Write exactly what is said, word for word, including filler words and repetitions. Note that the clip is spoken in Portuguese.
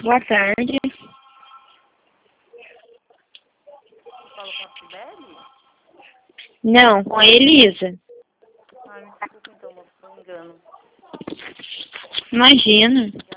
Boa tarde. Fala com a Sibeli? Não, com a Elisa. Ah, me desculpa então, moço, foi um engano. Imagina.